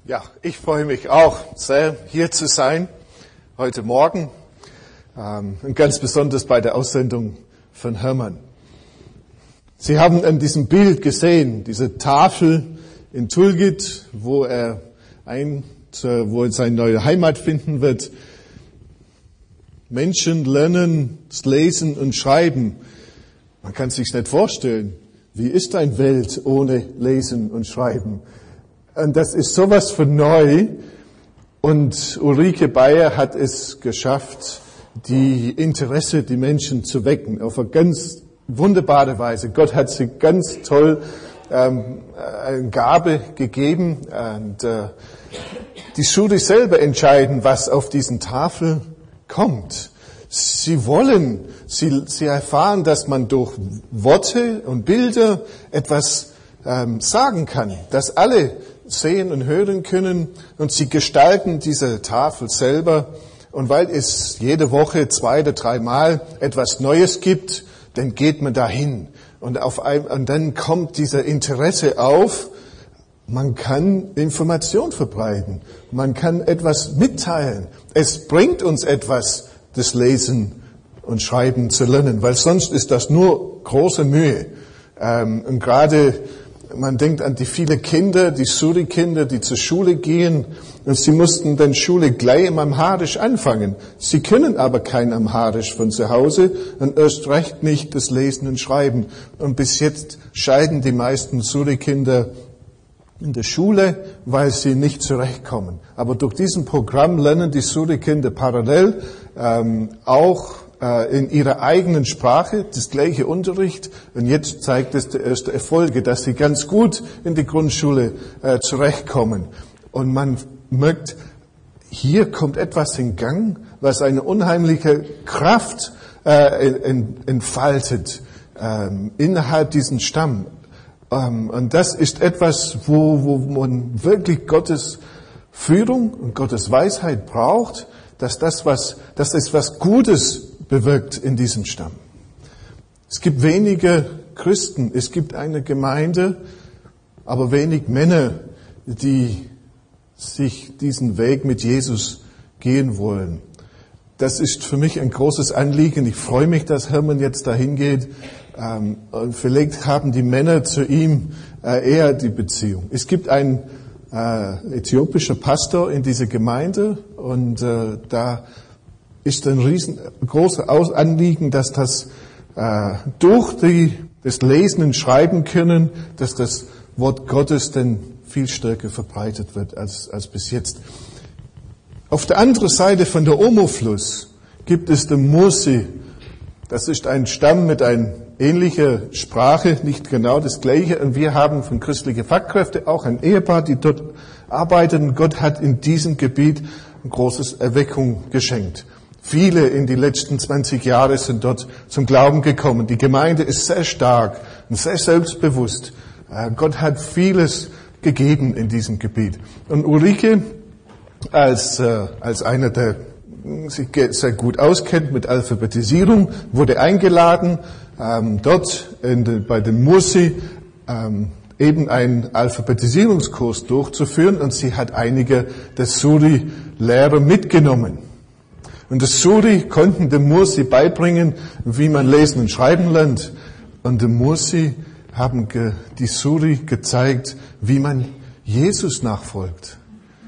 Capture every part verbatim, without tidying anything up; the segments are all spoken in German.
Ja, ich freue mich auch sehr, hier zu sein heute Morgen ähm, und ganz besonders bei der Aussendung von Hermann. Sie haben an diesem Bild gesehen, diese Tafel in Tulgit, wo er ein, wo er seine neue Heimat finden wird. Menschen lernen das Lesen und Schreiben. Man kann es sich nicht vorstellen. Wie ist eine Welt ohne Lesen und Schreiben? Und das ist sowas von neu. Und Ulrike Bayer hat es geschafft, die Interesse, die Menschen zu wecken, auf eine ganz wunderbare Weise. Gott hat sie ganz toll ähm, eine Gabe gegeben. Und äh, die Schule selber entscheiden, was auf diesen Tafel kommt. Sie wollen, sie, sie erfahren, dass man durch Worte und Bilder etwas ähm, sagen kann, dass alle sehen und hören können, und sie gestalten diese Tafel selber. Und weil es jede Woche zwei oder dreimal etwas Neues gibt, dann geht man dahin. Und, auf ein, und dann kommt dieser Interesse auf, man kann Information verbreiten, man kann etwas mitteilen. Es bringt uns etwas, das Lesen und Schreiben zu lernen, weil sonst ist das nur große Mühe. Ähm, und gerade man denkt an die vielen Kinder, die Suri-Kinder, die zur Schule gehen, und sie mussten dann Schule gleich im Amharisch anfangen. Sie können aber kein Amharisch von zu Hause und erst recht nicht das Lesen und Schreiben. Und bis jetzt scheiden die meisten Suri-Kinder in der Schule, weil sie nicht zurechtkommen. Aber durch diesen Programm lernen die Suri-Kinder parallel ähm, auch äh, in ihrer eigenen Sprache das gleiche Unterricht. Und jetzt zeigt es die erste Erfolge, dass sie ganz gut in die Grundschule äh, zurechtkommen. Und man merkt, hier kommt etwas in Gang, was eine unheimliche Kraft äh, entfaltet äh, innerhalb diesen Stamm. Und das ist etwas, wo, wo man wirklich Gottes Führung und Gottes Weisheit braucht, dass das was, dass das was Gutes bewirkt in diesem Stamm. Es gibt wenige Christen, es gibt eine Gemeinde, aber wenig Männer, die sich diesen Weg mit Jesus gehen wollen. Das ist für mich ein großes Anliegen. Ich freue mich, dass Hermann jetzt dahin geht. Ähm, und vielleicht haben die Männer zu ihm äh, eher die Beziehung. Es gibt einen äh, äthiopischer Pastor in dieser Gemeinde, und äh, da ist ein riesengroßes Anliegen, dass das äh, durch die, das Lesen und Schreiben können, dass das Wort Gottes dann viel stärker verbreitet wird als, als bis jetzt. Auf der anderen Seite von der Omo-Fluss gibt es den Mursi. Das ist ein Stamm mit einer ähnlichen Sprache, nicht genau das Gleiche. Und wir haben von christlichen Fachkräften auch ein Ehepaar, die dort arbeiten. Gott hat in diesem Gebiet eine große Erweckung geschenkt. Viele in die letzten zwanzig Jahre sind dort zum Glauben gekommen. Die Gemeinde ist sehr stark und sehr selbstbewusst. Gott hat vieles gegeben in diesem Gebiet. Und Ulrike, als, äh, als einer, der sich sehr gut auskennt mit Alphabetisierung, wurde eingeladen, ähm, dort in de, bei dem Mursi ähm, eben einen Alphabetisierungskurs durchzuführen, und sie hat einige der Suri-Lehrer mitgenommen. Und die Suri konnten dem Mursi beibringen, wie man lesen und schreiben lernt. Und dem Mursi haben ge, die Suri gezeigt, wie man Jesus nachfolgt.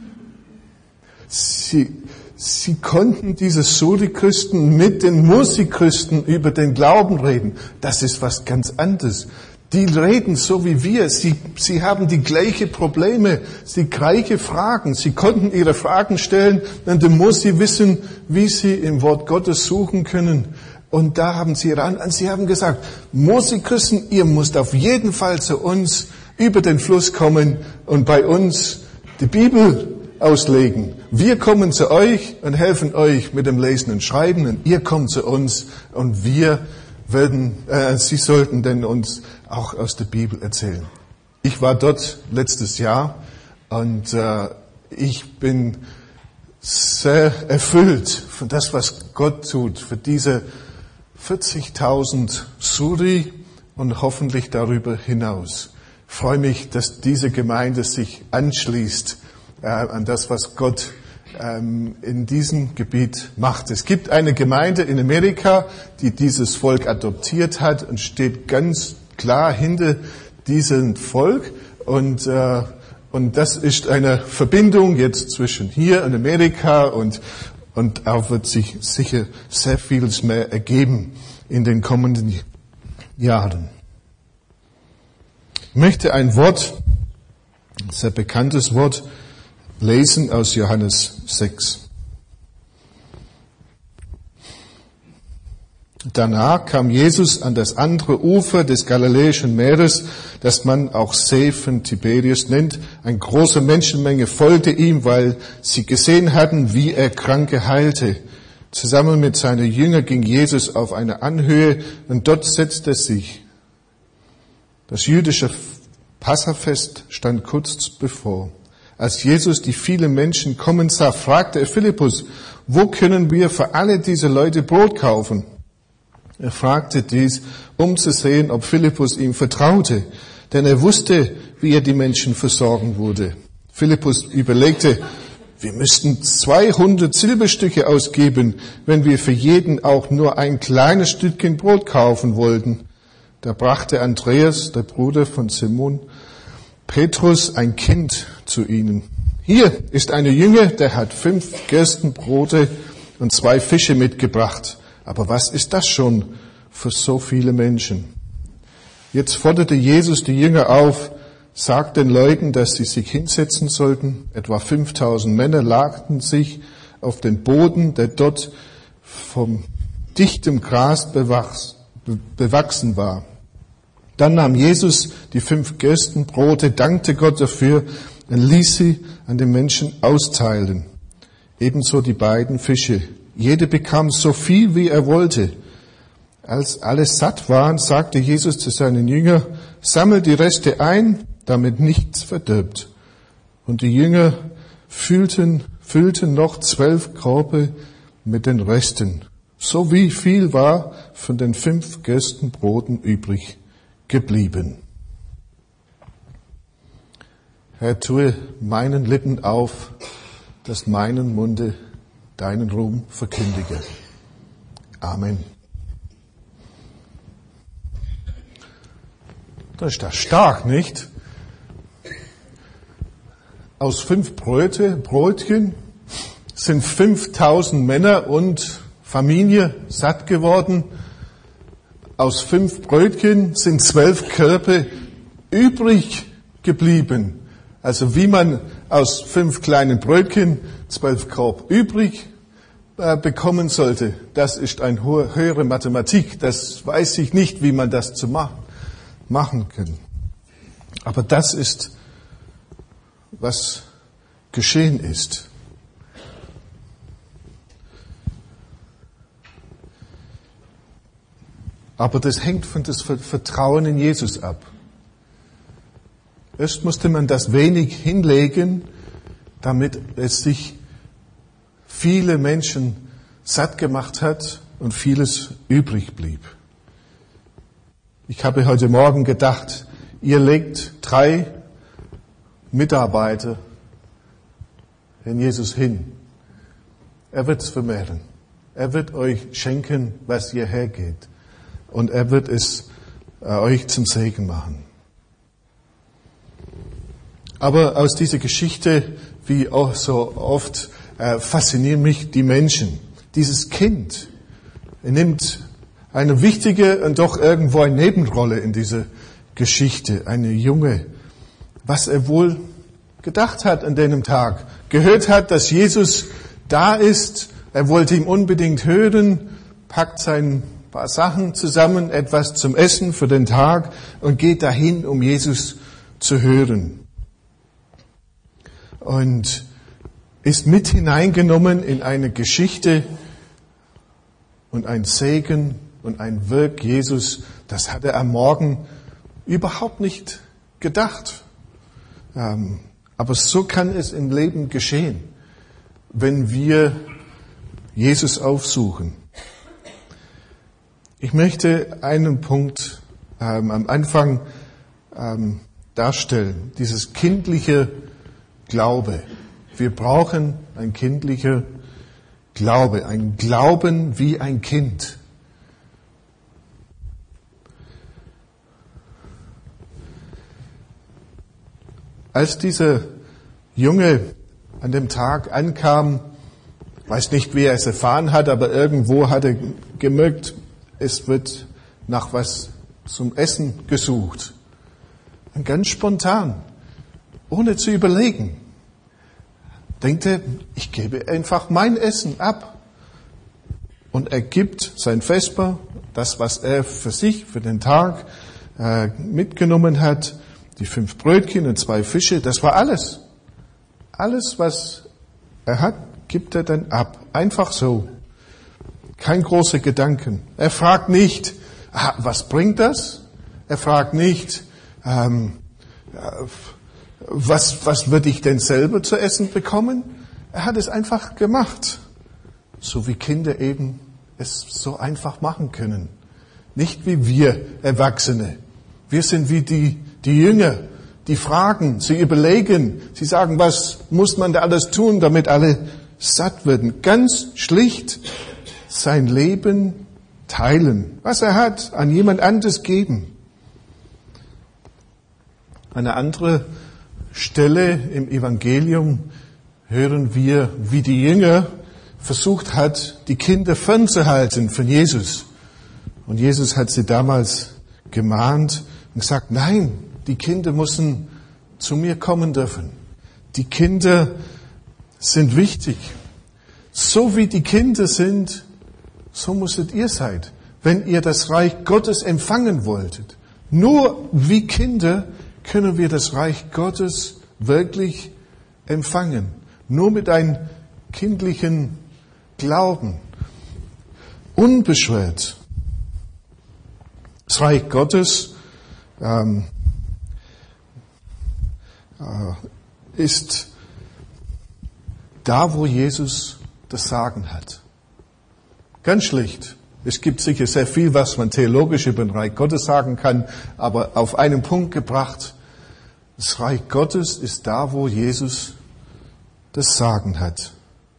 Sie, sie konnten diese Suri-Christen mit den Mursi-Christen über den Glauben reden. Das ist was ganz anderes. Die reden so wie wir. Sie, sie haben die gleichen Probleme, die gleichen Fragen. Sie konnten ihre Fragen stellen, und der Mursi wissen, wie sie im Wort Gottes suchen können. Und da haben sie ran, und sie haben gesagt, Mursi-Christen, ihr müsst auf jeden Fall zu uns über den Fluss kommen und bei uns die Bibel auslegen. Wir kommen zu euch und helfen euch mit dem Lesen und Schreiben, und ihr kommt zu uns, und wir werden, äh, sie sollten denn uns auch aus der Bibel erzählen. Ich war dort letztes Jahr, und äh, ich bin sehr erfüllt von das, was Gott tut, für diese vierzigtausend Suri und hoffentlich darüber hinaus. Ich freue mich, dass diese Gemeinde sich anschließt äh, an das, was Gott ähm, in diesem Gebiet macht. Es gibt eine Gemeinde in Amerika, die dieses Volk adoptiert hat und steht ganz klar hinter diesem Volk. Und, äh, und das ist eine Verbindung jetzt zwischen hier in Amerika und, und auch wird sich sicher sehr vieles mehr ergeben in den kommenden Jahren. Ich möchte ein Wort, ein sehr bekanntes Wort, lesen aus Johannes sechs. Danach kam Jesus an das andere Ufer des Galiläischen Meeres, das man auch See von Tiberias nennt. Eine große Menschenmenge folgte ihm, weil sie gesehen hatten, wie er Kranke heilte. Zusammen mit seinen Jüngern ging Jesus auf eine Anhöhe und dort setzte er sich. Das jüdische Passafest stand kurz bevor. Als Jesus die vielen Menschen kommen sah, fragte er Philippus, wo können wir für alle diese Leute Brot kaufen? Er fragte dies, um zu sehen, ob Philippus ihm vertraute, denn er wusste, wie er die Menschen versorgen würde. Philippus überlegte, wir müssten zweihundert Silberstücke ausgeben, wenn wir für jeden auch nur ein kleines Stückchen Brot kaufen wollten. Da brachte Andreas, der Bruder von Simon, Petrus ein Kind zu ihnen. Hier ist eine Jünger, der hat fünf Gerstenbrote und zwei Fische mitgebracht. Aber was ist das schon für so viele Menschen? Jetzt forderte Jesus die Jünger auf, sagt den Leuten, dass sie sich hinsetzen sollten. Etwa fünftausend Männer lagten sich auf den Boden, der dort vom dichtem Gras bewachsen war. Dann nahm Jesus die fünf Gerstenbrote, dankte Gott dafür und ließ sie an den Menschen austeilen. Ebenso die beiden Fische. Jeder bekam so viel, wie er wollte. Als alle satt waren, sagte Jesus zu seinen Jüngern, sammelt die Reste ein, damit nichts verdirbt. Und die Jünger füllten, füllten noch zwölf Körbe mit den Resten. So wie viel war von den fünf Gerstenbroten übrig geblieben. Herr, tue meinen Lippen auf, dass meinen Munde deinen Ruhm verkündige. Amen. Das ist das stark, nicht? Aus fünf Brote, Brötchen sind fünftausend Männer und Familie satt geworden. Aus fünf Brötchen sind zwölf Körbe übrig geblieben. Also wie man aus fünf kleinen Brötchen zwölf Korb übrig äh, bekommen sollte, das ist eine hohe, höhere Mathematik. Das weiß ich nicht, wie man das zu machen, machen kann. Aber das ist, was geschehen ist. Aber das hängt von das Vertrauen in Jesus ab. Erst musste man das wenig hinlegen, damit es sich viele Menschen satt gemacht hat und vieles übrig blieb. Ich habe heute Morgen gedacht, ihr legt drei Mitarbeiter in Jesus hin. Er wird es vermehren. Er wird euch schenken, was ihr hergeht. Und er wird es äh, euch zum Segen machen. Aber aus dieser Geschichte, wie auch so oft, äh, faszinieren mich die Menschen. Dieses Kind nimmt eine wichtige und doch irgendwo eine Nebenrolle in dieser Geschichte. Eine Junge, was er wohl gedacht hat an dem Tag. Gehört hat, dass Jesus da ist. Er wollte ihn unbedingt hören, packt sein paar Sachen zusammen, etwas zum Essen für den Tag und geht dahin, um Jesus zu hören. Und ist mit hineingenommen in eine Geschichte und ein Segen und ein Werk Jesus, das hat er am Morgen überhaupt nicht gedacht. Aber so kann es im Leben geschehen, wenn wir Jesus aufsuchen. Ich möchte einen Punkt ähm, am Anfang ähm, darstellen, dieses kindliche Glaube. Wir brauchen ein kindlicher Glaube, ein Glauben wie ein Kind. Als dieser Junge an dem Tag ankam, weiß nicht, wie er es erfahren hat, aber irgendwo hat er gemerkt, es wird nach was zum Essen gesucht. Und ganz spontan, ohne zu überlegen, denkt er, ich gebe einfach mein Essen ab. Und er gibt sein Vesper, das, was er für sich, für den Tag äh, mitgenommen hat, die fünf Brötchen und zwei Fische, das war alles. Alles, was er hat, gibt er dann ab. Einfach so. Kein großer Gedanken. Er fragt nicht, ah, was bringt das? Er fragt nicht, ähm, was, was würde ich denn selber zu essen bekommen? Er hat es einfach gemacht. So wie Kinder eben es so einfach machen können. Nicht wie wir Erwachsene. Wir sind wie die, die Jünger, die fragen, sie überlegen, sie sagen, was muss man da alles tun, damit alle satt werden. Ganz schlicht sein Leben teilen, was er hat, an jemand anderes geben. An einer anderen Stelle im Evangelium hören wir, wie die Jünger versucht hat, die Kinder fernzuhalten von Jesus. Und Jesus hat sie damals gemahnt und gesagt, nein, die Kinder müssen zu mir kommen dürfen. Die Kinder sind wichtig. So wie die Kinder sind, so musstet ihr sein, wenn ihr das Reich Gottes empfangen wolltet. Nur wie Kinder können wir das Reich Gottes wirklich empfangen. Nur mit einem kindlichen Glauben. Unbeschwert. Das Reich Gottes ähm, äh, ist da, wo Jesus das Sagen hat. Ganz schlicht. Es gibt sicher sehr viel, was man theologisch über den Reich Gottes sagen kann, aber auf einen Punkt gebracht, das Reich Gottes ist da, wo Jesus das Sagen hat.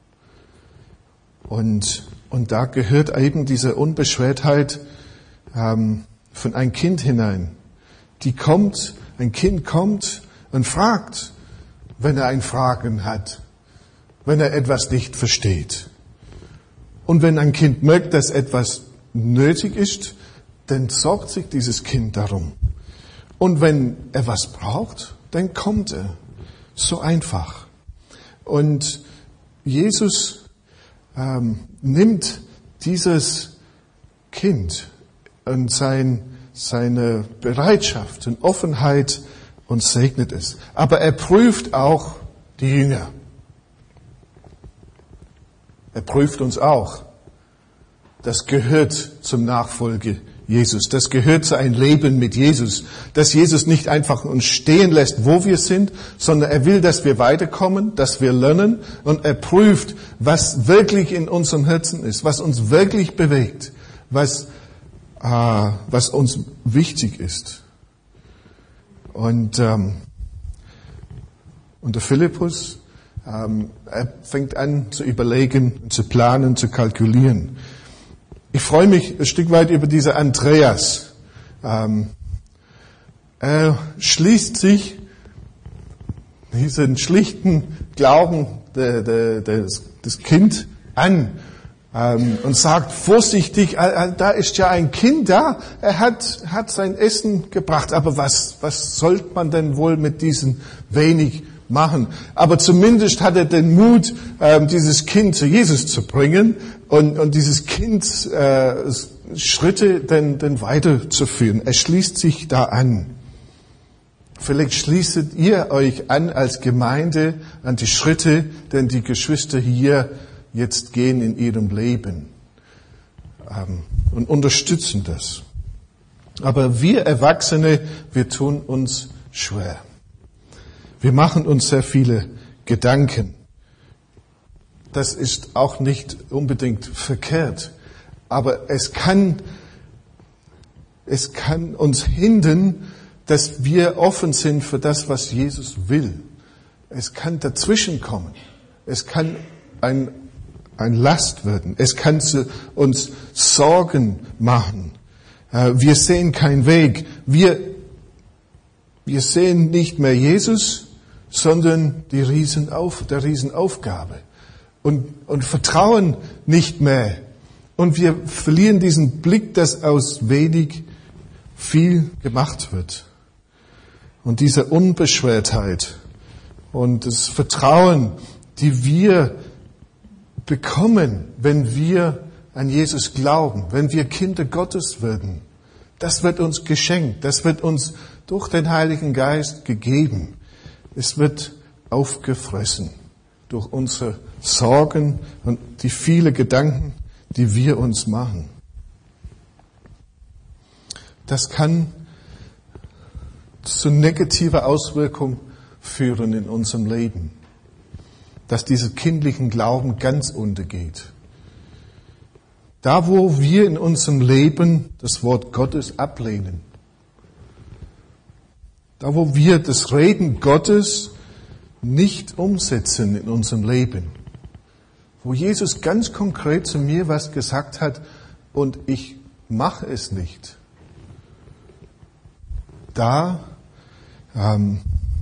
Und, und da gehört eben diese Unbeschwertheit ähm, von ein Kind hinein. Die kommt, ein Kind kommt und fragt, wenn er ein Fragen hat, wenn er etwas nicht versteht. Und wenn ein Kind merkt, dass etwas nötig ist, dann sorgt sich dieses Kind darum. Und wenn er was braucht, dann kommt er. So einfach. Und Jesus ähm, nimmt dieses Kind und sein, seine Bereitschaft und Offenheit und segnet es. Aber er prüft auch die Jünger. Er prüft uns auch. Das gehört zum Nachfolge Jesus. Das gehört zu einem Leben mit Jesus. Dass Jesus nicht einfach uns stehen lässt, wo wir sind, sondern er will, dass wir weiterkommen, dass wir lernen. Und er prüft, was wirklich in unserem Herzen ist, was uns wirklich bewegt, was, äh, was uns wichtig ist. Und, ähm, und der Philippus, ähm, er fängt an zu überlegen, zu planen, zu kalkulieren. Ich freue mich ein Stück weit über diese Andreas. Ähm, er schließt sich diesen schlichten Glauben de, de, de, des Kind an ähm, und sagt vorsichtig, äh, da ist ja ein Kind da, er hat, hat sein Essen gebracht, aber was, was sollte man denn wohl mit diesem wenig machen? Aber zumindest hat er den Mut, ähm, dieses Kind zu Jesus zu bringen und, und dieses Kind äh, Schritte dann, dann weiterzuführen. Er schließt sich da an. Vielleicht schließt ihr euch an als Gemeinde an die Schritte, denn die Geschwister hier jetzt gehen in ihrem Leben ähm, und unterstützen das. Aber wir Erwachsene, wir tun uns schwer. Wir machen uns sehr viele Gedanken. Das ist auch nicht unbedingt verkehrt, aber es kann, es kann uns hindern, dass wir offen sind für das, was Jesus will. Es kann dazwischen kommen. Es kann ein, ein Last werden. Es kann zu uns Sorgen machen. Wir sehen keinen Weg. Wir, wir sehen nicht mehr Jesus, sondern die Riesenauf, der Riesenaufgabe. Und, und vertrauen nicht mehr. Und wir verlieren diesen Blick, dass aus wenig viel gemacht wird. Und diese Unbeschwertheit und das Vertrauen, die wir bekommen, wenn wir an Jesus glauben, wenn wir Kinder Gottes werden, das wird uns geschenkt, das wird uns durch den Heiligen Geist gegeben. Es wird aufgefressen durch unsere Sorgen und die vielen Gedanken, die wir uns machen. Das kann zu negativer Auswirkung führen in unserem Leben, dass dieser kindlichen Glauben ganz untergeht. Da, wo wir in unserem Leben das Wort Gottes ablehnen, da, wo wir das Reden Gottes nicht umsetzen in unserem Leben, wo Jesus ganz konkret zu mir was gesagt hat und ich mache es nicht, da ähm,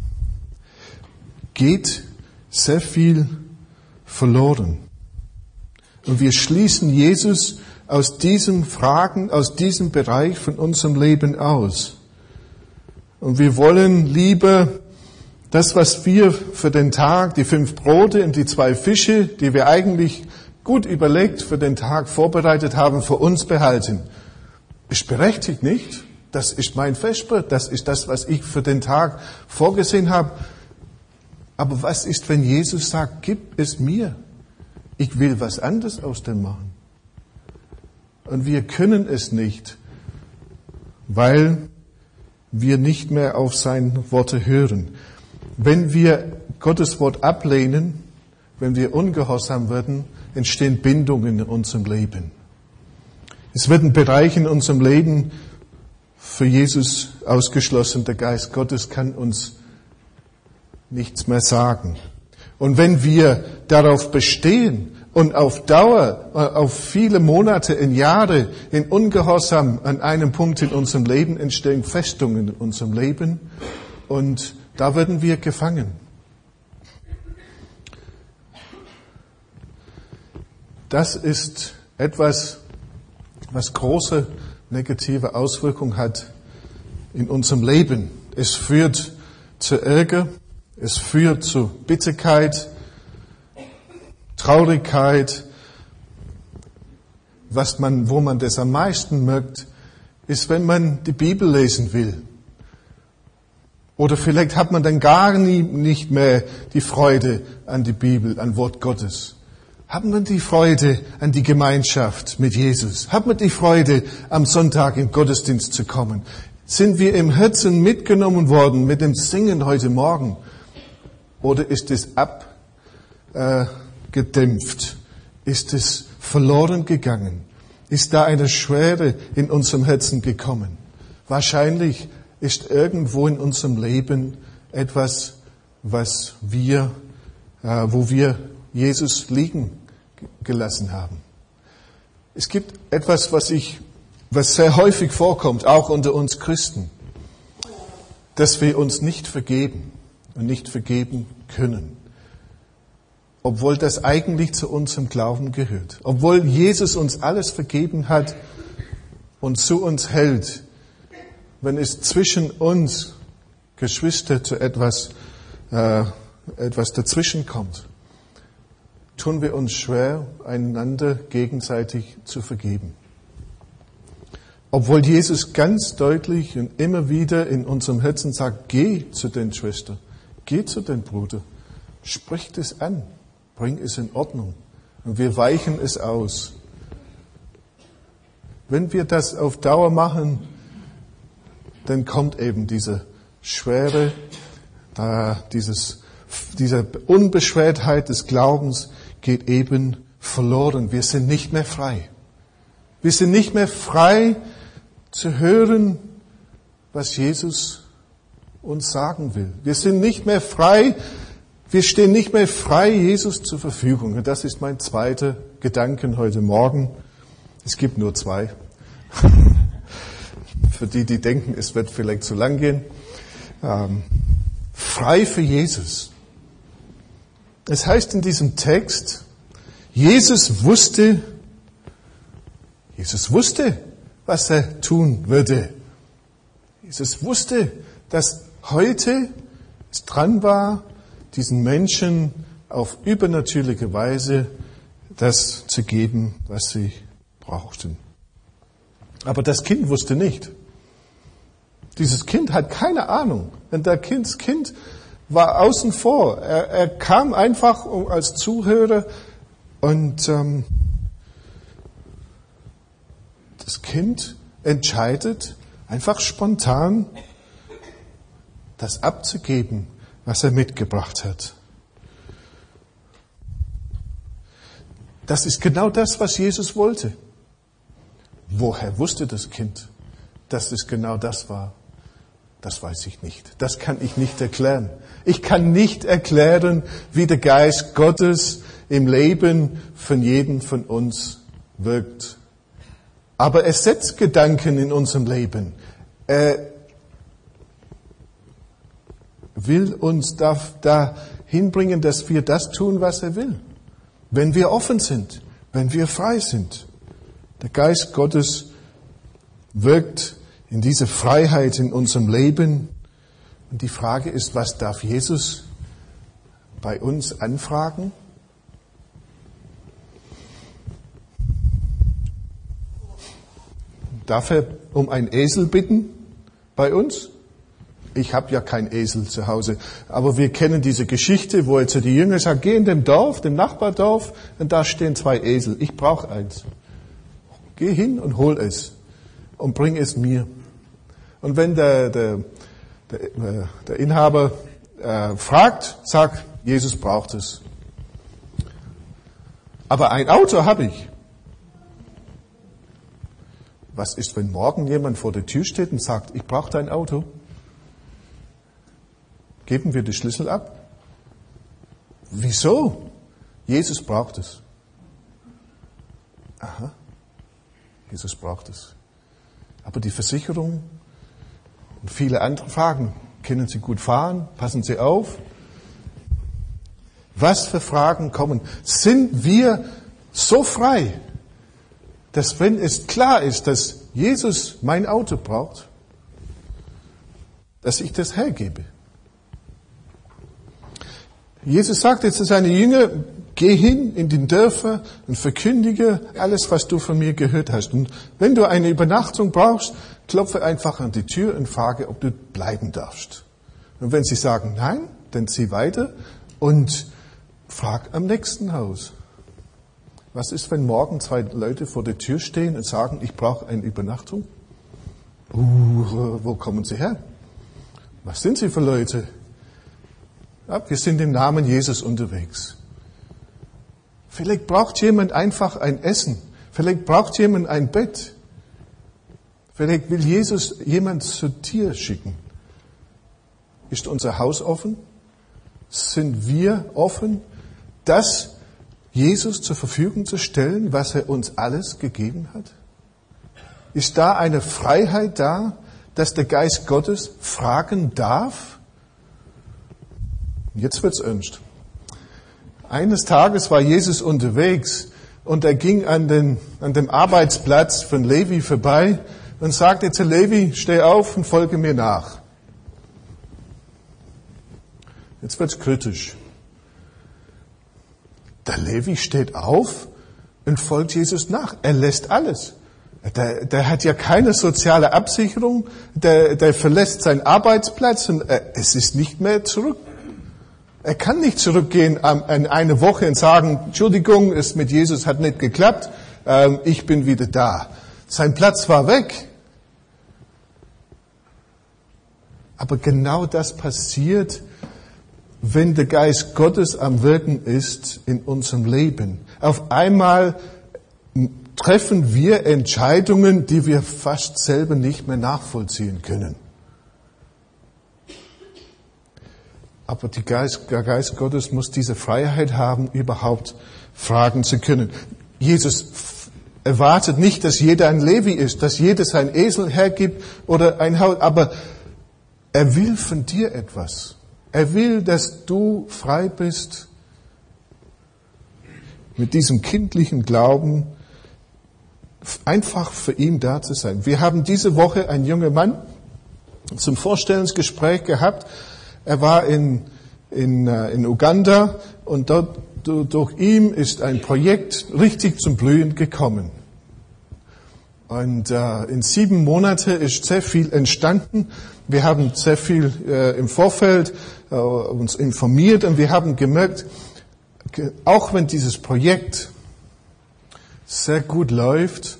geht sehr viel verloren. Und wir schließen Jesus aus diesen Fragen, aus diesem Bereich von unserem Leben aus. Und wir wollen lieber das, was wir für den Tag, die fünf Brote und die zwei Fische, die wir eigentlich gut überlegt für den Tag vorbereitet haben, für uns behalten. Ist berechtigt nicht. Das ist mein Vesper, das ist das, was ich für den Tag vorgesehen habe. Aber was ist, wenn Jesus sagt, gib es mir? Ich will was anderes aus dem machen. Und wir können es nicht, weil wir nicht mehr auf seine Worte hören. Wenn wir Gottes Wort ablehnen, wenn wir ungehorsam werden, entstehen Bindungen in unserem Leben. Es wird ein Bereich in unserem Leben für Jesus ausgeschlossen. Der Geist Gottes kann uns nichts mehr sagen. Und wenn wir darauf bestehen und auf Dauer, auf viele Monate, in Jahre, in Ungehorsam an einem Punkt in unserem Leben entstehen Festungen in unserem Leben und da werden wir gefangen. Das ist etwas, was große negative Auswirkungen hat in unserem Leben. Es führt zu Ärger, es führt zu Bitterkeit, Traurigkeit. Was man, wo man das am meisten merkt, ist, wenn man die Bibel lesen will. Oder vielleicht hat man dann gar nie, nicht mehr die Freude an die Bibel, an Wort Gottes. Hat man die Freude an die Gemeinschaft mit Jesus? Hat man die Freude, am Sonntag in Gottesdienst zu kommen? Sind wir im Herzen mitgenommen worden mit dem Singen heute Morgen? Oder ist es abgedämpft? Äh, ist es verloren gegangen? Ist da eine Schwere in unserem Herzen gekommen? Wahrscheinlich ist irgendwo in unserem Leben etwas, was wir, äh, wo wir Jesus liegen gelassen haben. Es gibt etwas, was ich, was sehr häufig vorkommt, auch unter uns Christen, dass wir uns nicht vergeben und nicht vergeben können. Obwohl das eigentlich zu unserem Glauben gehört. Obwohl Jesus uns alles vergeben hat und zu uns hält. Wenn es zwischen uns Geschwister zu etwas, äh, etwas dazwischen kommt, tun wir uns schwer, einander gegenseitig zu vergeben. Obwohl Jesus ganz deutlich und immer wieder in unserem Herzen sagt, geh zu den Schwestern, geh zu den Bruder, sprich es an, bring es in Ordnung und wir weichen es aus. Wenn wir das auf Dauer machen, dann kommt eben diese Schwere, da dieses, diese Unbeschwertheit des Glaubens geht eben verloren. Wir sind nicht mehr frei. Wir sind nicht mehr frei zu hören, was Jesus uns sagen will. Wir sind nicht mehr frei, Wir stehen nicht mehr frei Jesus zur Verfügung. Und das ist mein zweiter Gedanke heute Morgen. Es gibt nur zwei. Für die, die denken, es wird vielleicht zu lang gehen. Ähm, frei für Jesus. Es heißt in diesem Text, Jesus wusste, Jesus wusste, was er tun würde. Jesus wusste, dass heute es dran war, diesen Menschen auf übernatürliche Weise das zu geben, was sie brauchten. Aber das Kind wusste nicht. Dieses Kind hat keine Ahnung. Und das kind, Kind war außen vor. Er, er kam einfach als Zuhörer und ähm, das Kind entscheidet einfach spontan, das abzugeben, was er mitgebracht hat. Das ist genau das, was Jesus wollte. Woher wusste das Kind, dass es genau das war? Das weiß ich nicht. Das kann ich nicht erklären. Ich kann nicht erklären, wie der Geist Gottes im Leben von jedem von uns wirkt. Aber er setzt Gedanken in unserem Leben. Er will uns da, dahin bringen, dass wir das tun, was er will. Wenn wir offen sind, wenn wir frei sind. Der Geist Gottes wirkt in diese Freiheit in unserem Leben. Und die Frage ist, was darf Jesus bei uns anfragen? Darf er um einen Esel bitten bei uns? Ich habe ja keinen Esel zu Hause, aber wir kennen diese Geschichte, wo er zu den Jüngern sagt, geh in dem Dorf, dem Nachbardorf, und da stehen zwei Esel. Ich brauche eins. Geh hin und hol es und bring es mir. Und wenn der, der, der, der Inhaber äh, fragt, sagt, Jesus braucht es. Aber ein Auto habe ich. Was ist, wenn morgen jemand vor der Tür steht und sagt, ich brauche dein Auto? Geben wir die Schlüssel ab? Wieso? Jesus braucht es. Aha. Jesus braucht es. Aber die Versicherung und viele andere Fragen. Können Sie gut fahren? Passen Sie auf? Was für Fragen kommen? Sind wir so frei, dass wenn es klar ist, dass Jesus mein Auto braucht, dass ich das hergebe? Jesus sagt jetzt zu seinen Jüngern, geh hin in den Dörfer und verkündige alles, was du von mir gehört hast. Und wenn du eine Übernachtung brauchst, klopfe einfach an die Tür und frage, ob du bleiben darfst. Und wenn sie sagen nein, dann zieh weiter und frag am nächsten Haus. Was ist, wenn morgen zwei Leute vor der Tür stehen und sagen, ich brauche eine Übernachtung? Uh, wo kommen sie her? Was sind sie für Leute? Ja, wir sind im Namen Jesus unterwegs. Vielleicht braucht jemand einfach ein Essen. Vielleicht braucht jemand ein Bett. Vielleicht will Jesus jemand zu dir schicken. Ist unser Haus offen? Sind wir offen, das Jesus zur Verfügung zu stellen, was er uns alles gegeben hat? Ist da eine Freiheit da, dass der Geist Gottes fragen darf? Jetzt wird's ernst. Eines Tages war Jesus unterwegs und er ging an, den, an dem Arbeitsplatz von Levi vorbei und sagte zu Levi, steh auf und folge mir nach. Jetzt wird's kritisch. Der Levi steht auf und folgt Jesus nach. Er lässt alles. Der, der hat ja keine soziale Absicherung. Der, der verlässt seinen Arbeitsplatz und er, es ist nicht mehr zurück. Er kann nicht zurückgehen an eine Woche und sagen, Entschuldigung, es mit Jesus hat nicht geklappt, ähm, ich bin wieder da. Sein Platz war weg. Aber genau das passiert, wenn der Geist Gottes am Wirken ist in unserem Leben. Auf einmal treffen wir Entscheidungen, die wir fast selber nicht mehr nachvollziehen können. Aber die Geist, der Geist Gottes muss diese Freiheit haben, überhaupt fragen zu können. Jesus erwartet nicht, dass jeder ein Levi ist, dass jeder sein Esel hergibt oder ein Haus, aber er will von dir etwas. Er will, dass du frei bist, mit diesem kindlichen Glauben einfach für ihn da zu sein. Wir haben diese Woche einen jungen Mann zum Vorstellungsgespräch gehabt. Er war in, in, in Uganda und dort, durch ihn ist ein Projekt richtig zum Blühen gekommen. Und äh, in sieben Monaten ist sehr viel entstanden. Wir haben sehr viel äh, im Vorfeld äh, uns informiert und wir haben gemerkt, auch wenn dieses Projekt sehr gut läuft,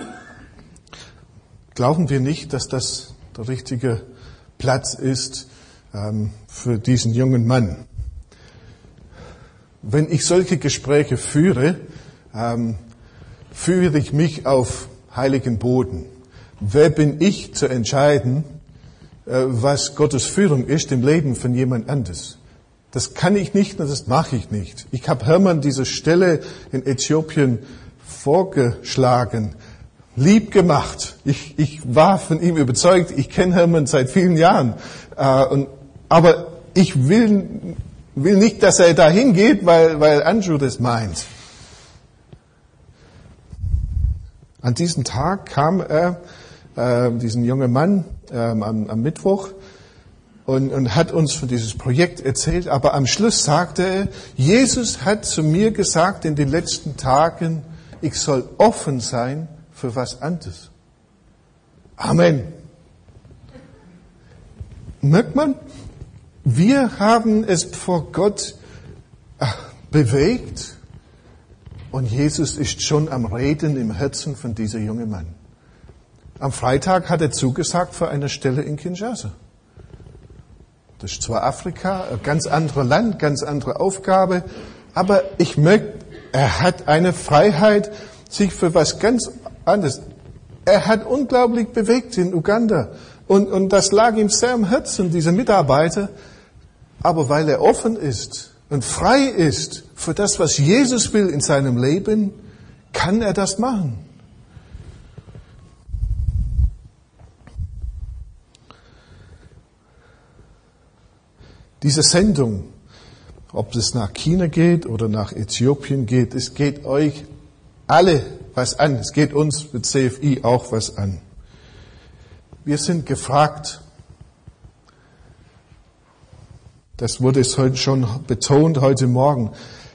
glauben wir nicht, dass das der richtige Platz ist ähm, für diesen jungen Mann. Wenn ich solche Gespräche führe, ähm, führe ich mich auf heiligen Boden. Wer bin ich zu entscheiden, äh, was Gottes Führung ist im Leben von jemand anderes? Das kann ich nicht und das mache ich nicht. Ich habe Hermann diese Stelle in Äthiopien vorgeschlagen, lieb gemacht. Ich, ich war von ihm überzeugt. Ich kenne Hermann seit vielen Jahren. Äh, und, aber ich will, will nicht, dass er dahin geht, weil, weil Andrew das meint. An diesem Tag kam er, äh, diesen jungen Mann, äh, am, am Mittwoch, Und, und hat uns von dieses Projekt erzählt, aber am Schluss sagte er, Jesus hat zu mir gesagt in den letzten Tagen, ich soll offen sein für was anderes. Amen. Merkt man, wir haben es vor Gott bewegt und Jesus ist schon am Reden im Herzen von dieser jungen Mann. Am Freitag hat er zugesagt für eine Stelle in Kinshasa. Das ist zwar Afrika, ein ganz anderes Land, ganz andere Aufgabe, aber ich merke, er hat eine Freiheit, sich für was ganz anderes. Er hat unglaublich bewegt in Uganda und, und das lag ihm sehr am Herzen, diese Mitarbeiter. Aber weil er offen ist und frei ist für das, was Jesus will in seinem Leben, kann er das machen. Diese Sendung, ob es nach China geht oder nach Äthiopien geht, es geht euch alle was an. Es geht uns mit C F I auch was an. Wir sind gefragt, das wurde schon betont heute Morgen,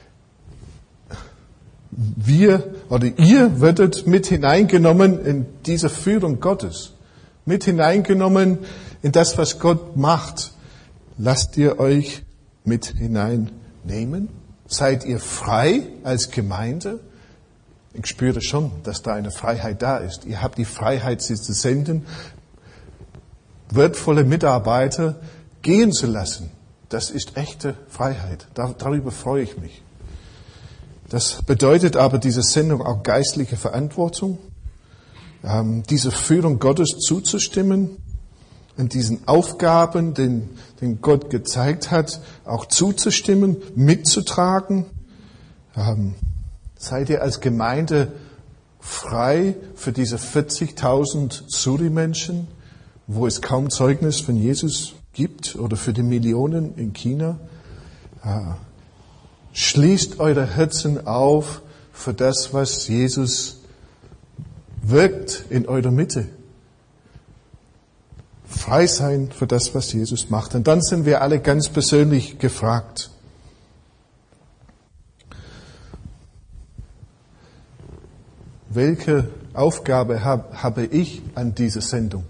wir oder ihr werdet mit hineingenommen in diese Führung Gottes, mit hineingenommen in das, was Gott macht. Lasst ihr euch mit hineinnehmen? Seid ihr frei als Gemeinde? Ich spüre schon, dass da eine Freiheit da ist. Ihr habt die Freiheit, sie zu senden, wertvolle Mitarbeiter gehen zu lassen. Das ist echte Freiheit. Dar- darüber freue ich mich. Das bedeutet aber diese Sendung auch geistliche Verantwortung, ähm, dieser Führung Gottes zuzustimmen, und diesen Aufgaben, den, den Gott gezeigt hat, auch zuzustimmen, mitzutragen. Ähm, seid ihr als Gemeinde frei für diese vierzigtausend Suri-Menschen, wo es kaum Zeugnis von Jesus gibt, oder für die Millionen in China? Äh, schließt eure Herzen auf für das, was Jesus wirkt in eurer Mitte. Frei sein für das, was Jesus macht. Und dann sind wir alle ganz persönlich gefragt. Welche Aufgabe hab, habe ich an dieser Sendung?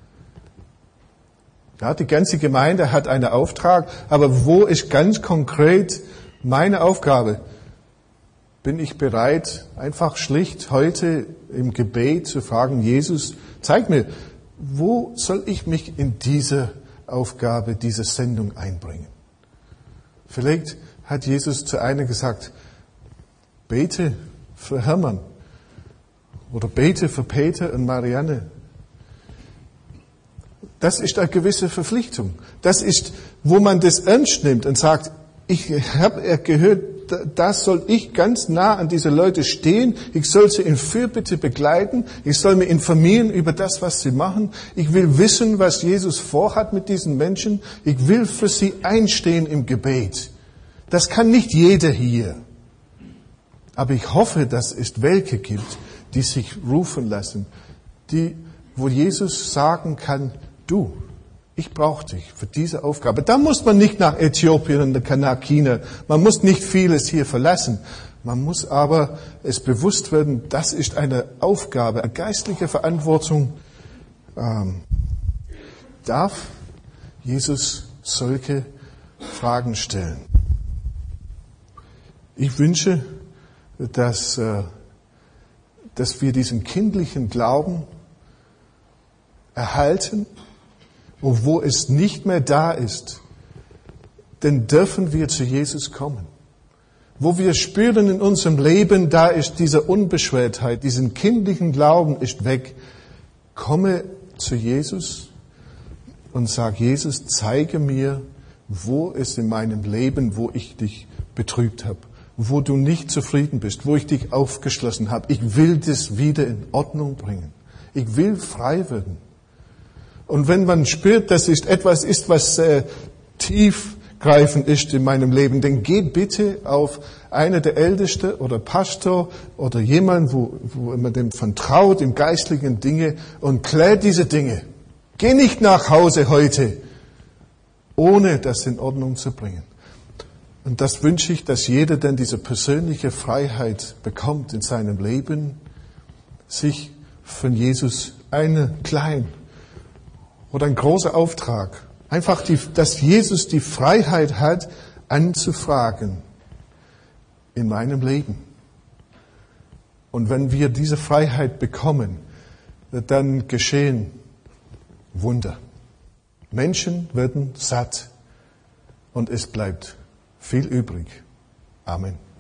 Ja, die ganze Gemeinde hat einen Auftrag, aber wo ist ganz konkret meine Aufgabe? Bin ich bereit, einfach schlicht heute im Gebet zu fragen, Jesus, zeig mir, wo soll ich mich in diese Aufgabe, diese Sendung einbringen? Vielleicht hat Jesus zu einer gesagt, bete für Hermann oder bete für Peter und Marianne. Das ist eine gewisse Verpflichtung. Das ist, wo man das ernst nimmt und sagt, ich habe gehört, das soll ich ganz nah an diese Leute stehen. Ich soll sie in Fürbitte begleiten. Ich soll mich informieren über das, was sie machen. Ich will wissen, was Jesus vorhat mit diesen Menschen. Ich will für sie einstehen im Gebet. Das kann nicht jeder hier. Aber ich hoffe, dass es welche gibt, die sich rufen lassen, die, wo Jesus sagen kann, du, ich brauche dich für diese Aufgabe. Da muss man nicht nach Äthiopien und nach China. Man muss nicht vieles hier verlassen. Man muss aber es bewusst werden, das ist eine Aufgabe, eine geistliche Verantwortung. Ähm, darf Jesus solche Fragen stellen? Ich wünsche, dass, äh, dass wir diesen kindlichen Glauben erhalten. Und wo es nicht mehr da ist, dann dürfen wir zu Jesus kommen. Wo wir spüren in unserem Leben, da ist diese Unbeschwertheit, diesen kindlichen Glauben ist weg. Komme zu Jesus und sag, Jesus, zeige mir, wo es in meinem Leben, wo ich dich betrübt habe, wo du nicht zufrieden bist, wo ich dich aufgeschlossen habe. Ich will das wieder in Ordnung bringen. Ich will frei werden. Und wenn man spürt, dass es etwas ist, was äh, tiefgreifend ist in meinem Leben, dann geht bitte auf einer der Ältesten oder Pastor oder jemand, wo, wo man dem vertraut im geistlichen Dinge und klärt diese Dinge. Geh nicht nach Hause heute, ohne das in Ordnung zu bringen. Und das wünsche ich, dass jeder dann diese persönliche Freiheit bekommt in seinem Leben, sich von Jesus einen kleinen oder ein großer Auftrag. Einfach, die, dass Jesus die Freiheit hat, anzufragen in meinem Leben. Und wenn wir diese Freiheit bekommen, dann geschehen Wunder. Menschen werden satt und es bleibt viel übrig. Amen.